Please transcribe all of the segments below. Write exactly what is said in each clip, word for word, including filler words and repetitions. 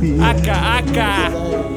Ака, ака.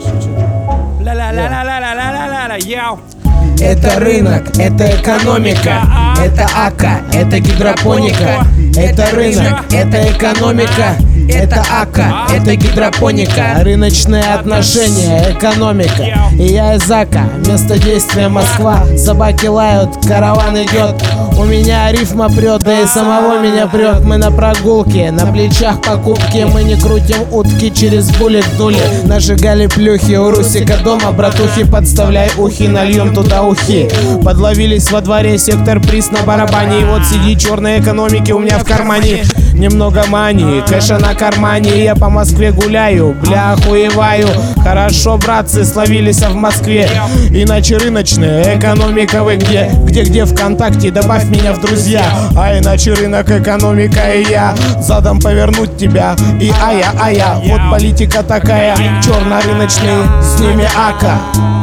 Ла-ла-ла-ла-ла-ла-ла-ла-ла, яу. Это рынок, это экономика, это АКА, это гидропоника. Это рынок, это экономика, это АКА, это гидропоника. Рыночные отношения, экономика. И я из АКА, место действия Москва. Собаки лают, караван идет. У меня рифма прет, да и самого меня прет. Мы на прогулке, на плечах покупки. Мы не крутим утки через буллет дули. Нажигали плюхи у Русика дома. Братухи, подставляй ухи, нальем туда ухи. Подловились во дворе, сектор приз на барабане. И вот сиди, черной экономики у меня в кармане. Немного мании, кэша на кармане. Я по Москве гуляю, бля, охуеваю. Хорошо, братцы, словились в Москве. Иначе рыночная экономика вы где? Где-где ВКонтакте, добавь меня в друзья. А иначе рынок, экономика и я. Задом повернуть тебя и ая, ая. Вот политика такая, черно-рыночный, с ними АКА.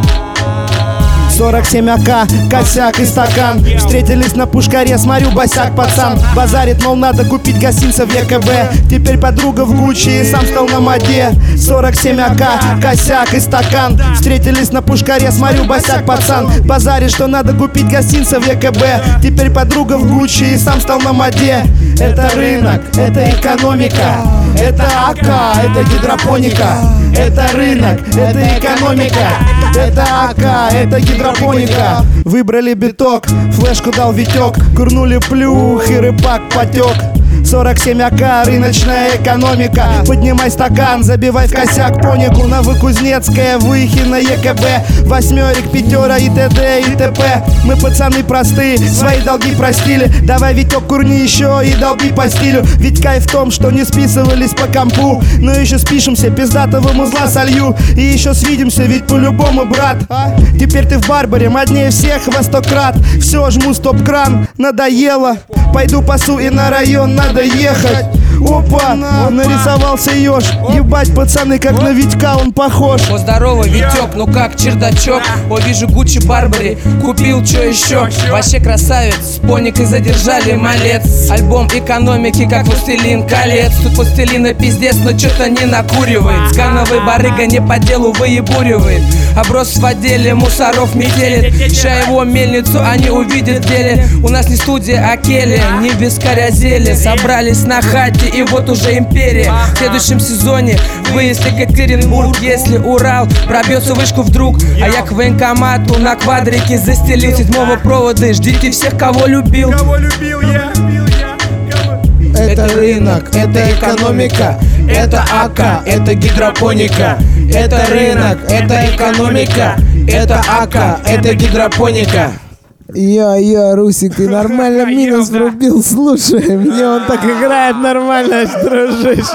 сорок семь АК, косяк и стакан. Встретились на Пушкаре, смотрю, босяк пацан базарит, мол, надо купить гостинца в ЕКБ. Теперь подруга в Гуччи и сам стал на моде. Сорок семь АК, косяк и стакан. Встретились на Пушкаре, смотрю, босяк пацан базарит, что надо купить гостинца в ЕКБ. Теперь подруга в Гуччи и сам стал на моде. Это рынок, это экономика, это АКА, это гидропоника. Это рынок, это экономика, это АКА, это гидропоника. Выбрали биток, флешку дал Витек. Курнули плюх и рыбак потек. сорок семь АК, рыночная экономика. Поднимай стакан, забивай в косяк понику. Новокузнецкая, Выхино, ЕКБ. Восьмерик, пятера и т.д. и т.п. Мы пацаны простые, свои долги простили. Давай, Витек, курни еще и долги по стилю. Ведь кайф в том, что не списывались по компу. Но еще спишемся, пиздатого музла солью. И еще свидимся, ведь по-любому, брат. а? Теперь ты в Барбаре, моднее всех во сто крат. Все, жму стоп-кран, надоело. Пойду пасу и на район надо ехать. Опа, он нарисовался еж. Ебать, пацаны, как на Витька он похож. О, здорово, Витек, ну как, чердачок? О, вижу Гуччи Барбари, купил чё еще? Вообще красавец, с поникой задержали малец. Альбом экономики, как «Властелин колец». Тут пластилина пиздец, но чё-то не накуривает. Скановый барыга не по делу выебуривает. Оброс в отделе, мусоров метелит. Ща его мельницу они увидят в деле. У нас не студия, а келья, не вискаря зелье. Собрались на хате, и вот уже империя. В следующем сезоне выезд Екатеринбург. Если Урал пробьется вышку вдруг, а я к военкомату на квадрике застелил седьмого провода. Ждите всех, кого любил. Кого любил я? Это рынок, это экономика, это АКА, это гидропоника. Это рынок, это экономика, это АКА, это гидропоника. Йо-йо, Русик, ты нормально минус врубил, слушай, мне он так играет нормально, дружище.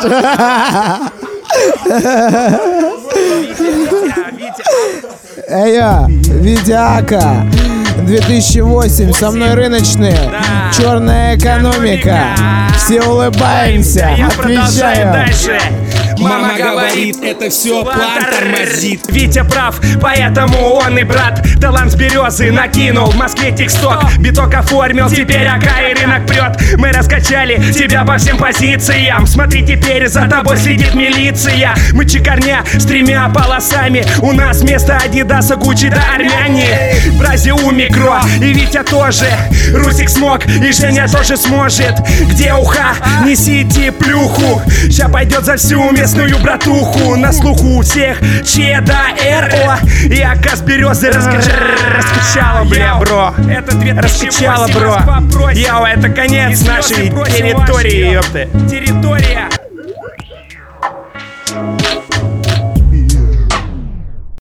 Эйо, Витя АКА, две тысячи восемь, со мной рыночные, черная экономика, все улыбаемся, отвечаю. Мама говорит, это все план тормозит. Витя прав, поэтому он и брат. Талант с березы накинул, в Москве тиксток. Биток оформил, теперь АКА и рынок прет. Мы раскачали тебя по всем позициям. Смотри, теперь за тобой следит милиция. Мы чекарня с тремя полосами. У нас вместо Адидаса, Гуччи да армяне. Брази у микро, и Витя тоже. Русик смог, и Женя тоже сможет. Где уха? Несите плюху. Ща пойдет за всю местную братуху. На слуху у всех ЧДРО. И АКА с березы раскачала, бля, бро. Раскачала, бро. Яу, это конец нашей территории, ёпты. Территория.